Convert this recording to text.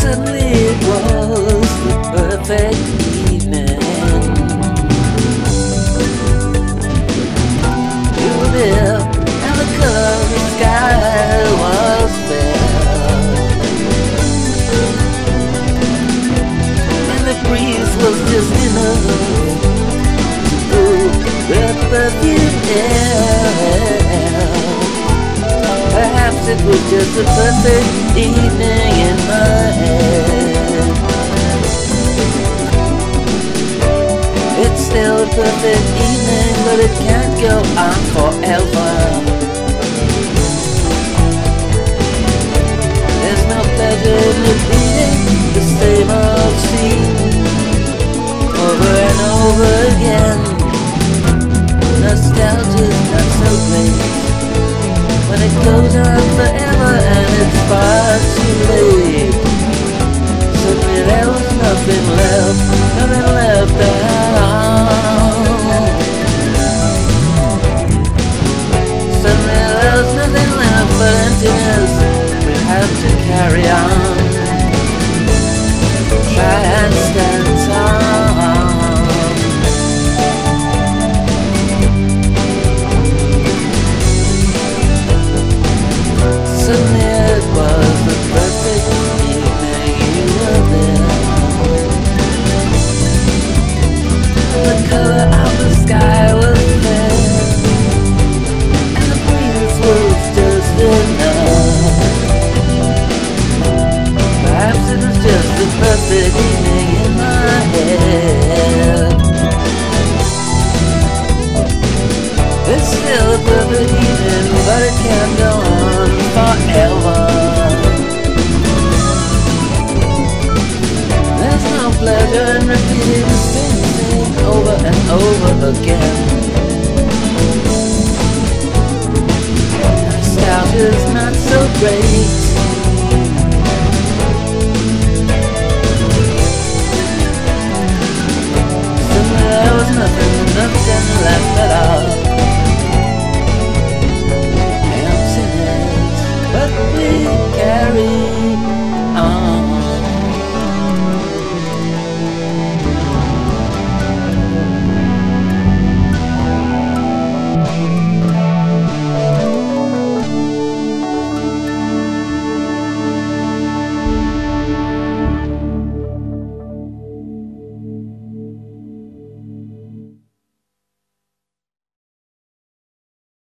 Suddenly it was the perfect evening. You were there, and the color of the sky was fair, and the breeze was just enough to the perfume air. Perhaps it was just a perfect evening in my head. It's still a perfect evening, but it can't go on forever. There's no pleasure in repeating the same old scene over and over again. Nostalgia's not so great when it goes on forever and it's far too late. Suddenly there was nothing left at all. Suddenly there was nothing left but emptiness. We have to carry on, try and stand tall. Suddenly it was the perfect evening, you were there. The color of the sky was fair, and the breeze was just enough. Perhaps it was just the perfect evening in my head. It's still a perfect evening, but it can't go on forever. There's no pleasure in repeating the same thing over and over again. Nostalgia's not so great